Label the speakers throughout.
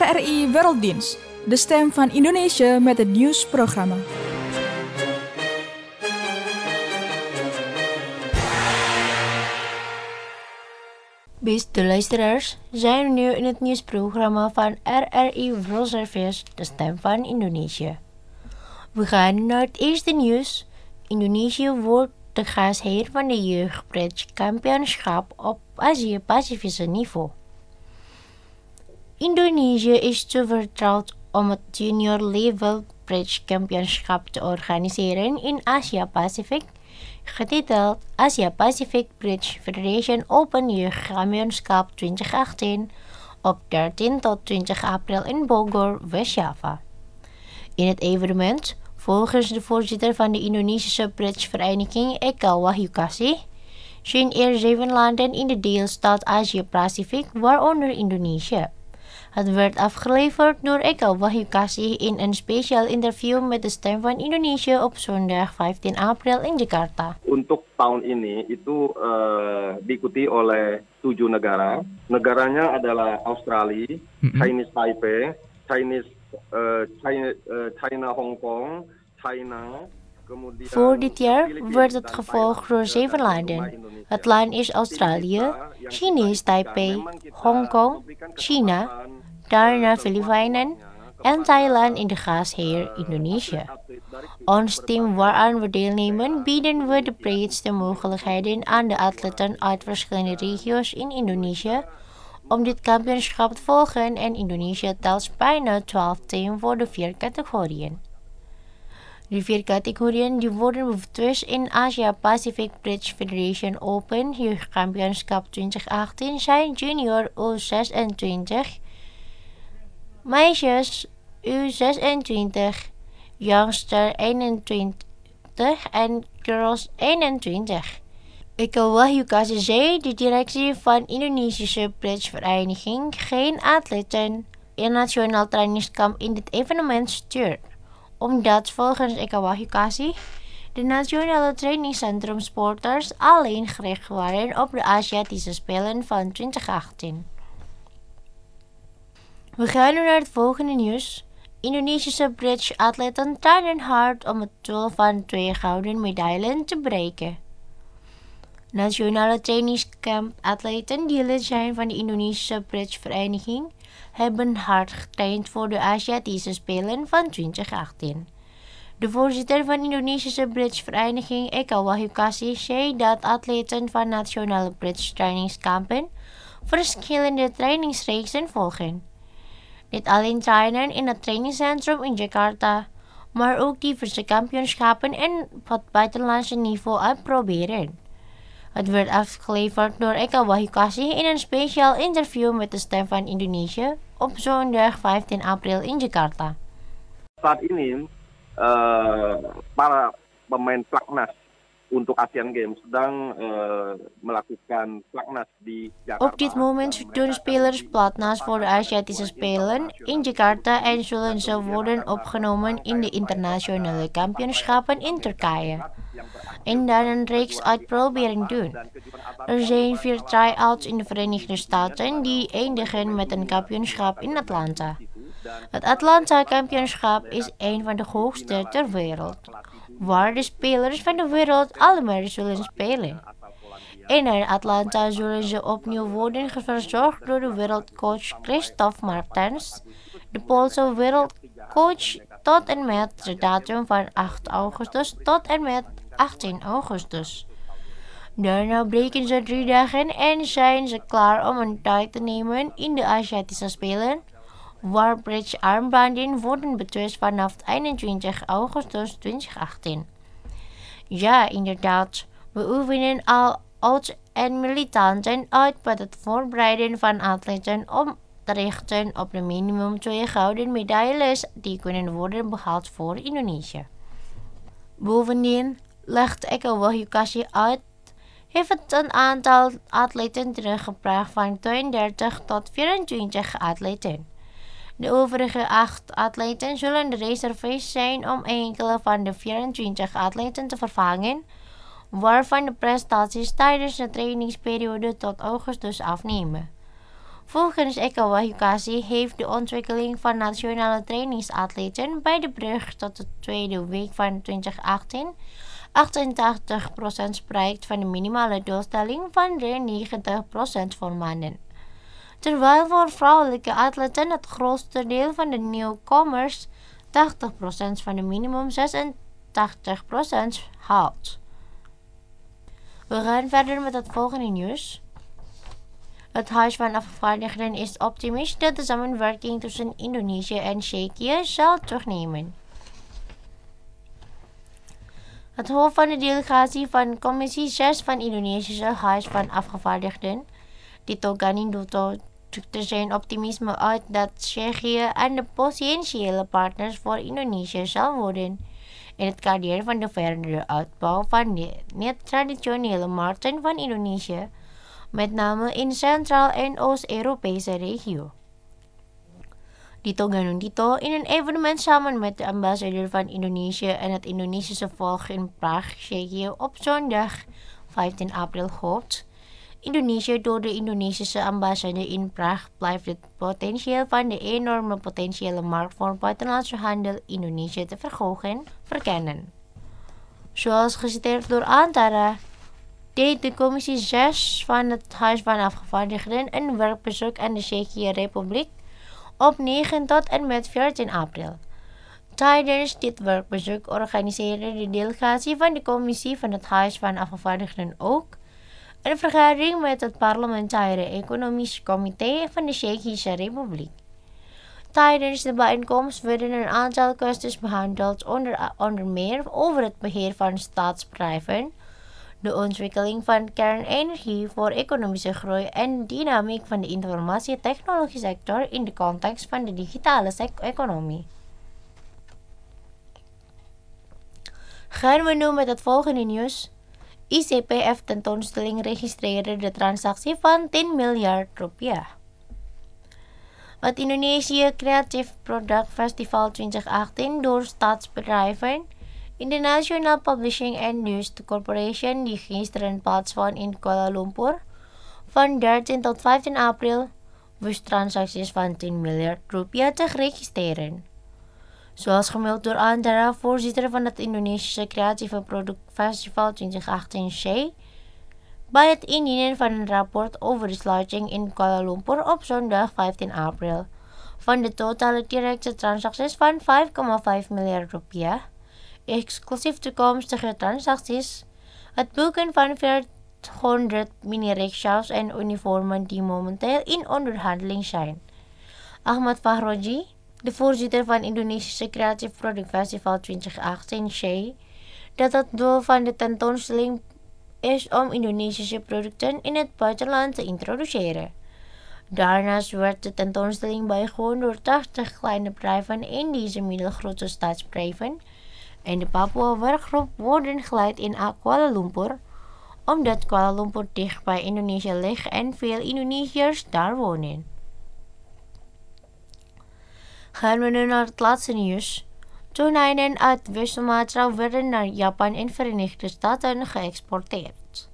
Speaker 1: RRI Werelddienst, de stem van Indonesië met het nieuwsprogramma.
Speaker 2: Beste luisteraars, zijn we nu in het nieuwsprogramma van RRI World Service, de stem van Indonesië. We gaan naar het eerste nieuws. Indonesië wordt de gastheer van de jeugdbridgekampioenschap op Azië-Pacifische niveau. Indonesië is te vertrouwd om het junior level bridgekampioenschap te organiseren in Asia-Pacific, getiteld Asia-Pacific Bridge Federation Open Jeugdkampioenschap 2018 op 13 tot 20 april in Bogor, West-Java. In het evenement, volgens de voorzitter van de Indonesische bridgevereniging Eka Wahyukasih, zijn er 7 landen in de deelstaat Asia-Pacific, waaronder Indonesië. Het werd afgeleverd door Eka Wahyukasih in een speciaal interview met de stem van Indonesië op zondag 15 april in Jakarta.
Speaker 3: Untuk tahun ini itu diikuti oleh 7 negara. Negaranya adalah Australia, Chinese Taipei, China Hong Kong, China.
Speaker 2: Voor dit jaar werd het gevolgd door 7 landen. Het land is Australië, Chinese Taipei, Hongkong, China, daarna Filipijnen en Thailand in de gastheer Indonesië. Ons team waaraan we deelnemen bieden we de breedste mogelijkheden aan de atleten uit verschillende regio's in Indonesië om dit kampioenschap te volgen en Indonesië telt bijna 12 teams voor de 4 categorieën. De 4 categorieën die worden betwist in Asia-Pacific Bridge Federation Open Jeugdkampioenschap 2018 zijn junior U26, meisjes U26, youngster 21 en girls 21. Eka Wahyukasih zei de directie van Indonesische bridgevereniging geen atleten in nationaal trainingskamp in dit evenement stuurt, omdat volgens Eka Wahyukasih de nationale trainingscentrum sporters alleen gericht waren op de Aziatische Spelen van 2018. We gaan nu naar het volgende nieuws. Indonesische bridge-atleten trainen hard om het doel van 2 gouden medailles te bereiken. Nationale trainingskamp-atleten die lid zijn van de Indonesische bridgevereniging hebben hard getraind voor de Aziatische Spelen van 2018. De voorzitter van de Indonesische bridgevereniging Eka Wahyukasih zei dat atleten van nationale bridge trainingskampen verschillende trainingsreeksen volgen. Niet alleen trainen in het trainingscentrum in Jakarta, maar ook diverse kampioenschappen en op buitenlandse niveau uitproberen. Het werd afgeleverd door Eka Wahyukasih in een speciaal interview met de stem van Indonesië op zondag 15 april in Jakarta.
Speaker 3: Saat ini para pemain platnas untuk Asian Games sedang melakukan platnas di Jakarta.
Speaker 2: Op dit moment doen spelers platnas voor de Aziatische Spelen in Jakarta en zullen ze worden opgenomen in de internationale kampioenschappen in Turkije en dan een reeks uitproberen doen. Er zijn 4 try-outs in de Verenigde Staten die eindigen met een kampioenschap in Atlanta. Het Atlanta-kampioenschap is een van de hoogste ter wereld, waar de spelers van de wereld allemaal zullen spelen. In Atlanta zullen ze opnieuw worden verzorgd door de wereldcoach Christophe Martens, de Poolse wereldcoach, tot en met de datum van 8 augustus tot en met 18 augustus. Daarna breken ze 3 dagen en zijn ze klaar om een tijd te nemen in de Aziatische Spelen, waar bridge-armbanden worden betwist vanaf 21 augustus 2018. Ja, inderdaad, we oefenen al oud en militanten uit met het voorbereiden van atleten om te richten op de minimum 2 gouden medailles die kunnen worden behaald voor Indonesië. Bovendien, legt Eka Wahyukasih uit, heeft het een aantal atleten teruggebracht van 32 tot 24 atleten. De overige 8 atleten zullen de reserves zijn om enkele van de 24 atleten te vervangen, waarvan de prestaties tijdens de trainingsperiode tot augustus afnemen. Volgens Eka Wahyukasih heeft de ontwikkeling van nationale trainingsatleten bij de brug tot de tweede week van 2018 88% bereikt van de minimale doelstelling van de 90% voor mannen. Terwijl voor vrouwelijke atleten het grootste deel van de nieuwkomers 80% van de minimum 86% haalt. We gaan verder met het volgende nieuws. Het Huis van Afgevaardigden is optimistisch dat de samenwerking tussen Indonesië en Tsjechië zal toenemen. Het hoofd van de delegatie van Commissie 6 van Indonesische Huis van Afgevaardigden, Tito Ganinduto, drukte zijn optimisme uit dat Tsjechië en de potentiële partners voor Indonesië zal worden in het kader van de verdere uitbouw van de niet-traditionele markten van Indonesië, met name in Centraal- en Oost-Europese regio. Tito Ganinduto in een evenement samen met de ambassadeur van Indonesië en het Indonesische volk in Praag, Tsjechië, op zondag 15 april hoopt. Indonesië door de Indonesische ambassade in Praag blijft het potentieel van de enorme potentiële markt voor buitenlandse handel Indonesië te verkennen. Zoals geciteerd door Antara, deed de Commissie 6 van het Huis van Afgevaardigden een werkbezoek aan de Tsjechische Republiek op 9 tot en met 14 april. Tijdens dit werkbezoek organiseerde de delegatie van de Commissie van het Huis van Afgevaardigden ook een vergadering met het Parlementaire Economisch Comité van de Tsjechische Republiek. Tijdens de bijeenkomst werden een aantal kwesties behandeld, onder meer over het beheer van staatsbedrijven, de ontwikkeling van kernenergie voor economische groei en de dynamiek van de informatietechnologie-sector in de context van de digitale economie. Gaan we nu met het volgende nieuws. ICPF tentoonstelling registreerde de transactie van 10 miljard rupiah. Het Indonesië Creative Product Festival 2018 door staatsbedrijven in de National Publishing and News Corporation die gisteren plaatsvond in Kuala Lumpur van 13 tot 15 april wist transacties van 10 miljard rupiah te registreren. Zoals gemeld door Antara, voorzitter van het Indonesische Creatieve Product Festival 2018 SHE, bij het indienen van een rapport over de sluiting in Kuala Lumpur op zondag 15 april van de totale directe transacties van 5,5 miljard rupiah, exclusief toekomstige transacties, het boeken van 400 mini-rickshaws en uniformen die momenteel in onderhandeling zijn. Ahmad Fahroji, de voorzitter van Indonesische Creative Product Festival 2018 SHE, dat het doel van de tentoonstelling is om Indonesische producten in het buitenland te introduceren. Daarnaast werd de tentoonstelling bijgewoond door 80 kleine bedrijven in deze middelgrote staatsbedrijven en de Papua-werkgroep worden geleid in Kuala Lumpur, omdat Kuala Lumpur dicht bij Indonesië ligt en veel Indonesiërs daar wonen. Gaan we nu naar het laatste nieuws. Tonijnen uit West-Sumatra werden naar Japan en Verenigde Staten geëxporteerd.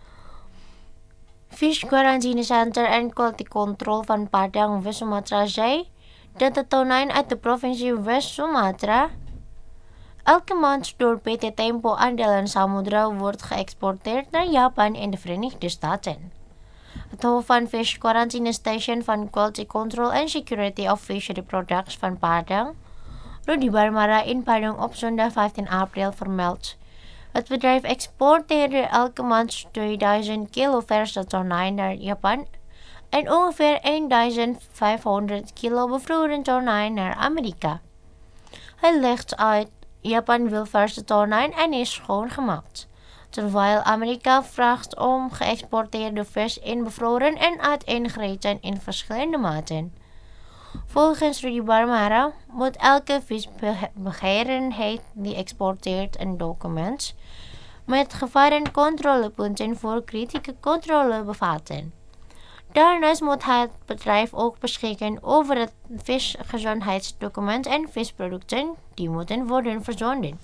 Speaker 2: Fish Quarantine Center en Quality Control van Padang, West-Sumatra zei dat de tonijn uit de provincie West-Sumatra elke maand door PT Tempo Aandelen Samudra wordt geëxporteerd naar Japan en de Verenigde Staten. Het hoofd van Fish Quarantine Station van Quality Control and Security of Fishery Products van Padang, Rudy Barmara in Padang op zondag 15 april vermeldt. Het bedrijf exporteerde elke maand 2000 kilo verse tonijn naar Japan en ongeveer 1500 kilo bevroren tonijn naar Amerika. Hij legt uit: Japan wil verse tonijn en is schoongemaakt, terwijl Amerika vraagt om geëxporteerde vis in bevroren en uiteengereten in verschillende maten. Volgens Rudy Barmara moet elke visbegeerenheid die exporteert een document met gevarencontrolepunten voor kritieke controle bevatten. Daarnaast moet het bedrijf ook beschikken over het visgezondheidsdocument en visproducten die moeten worden verzonden.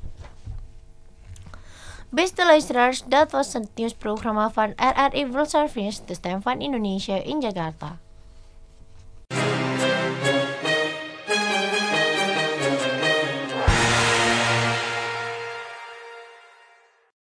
Speaker 2: Beste luisteraars, dat was het nieuwsprogramma van RRI World Service, de stem van Indonesië in Jakarta.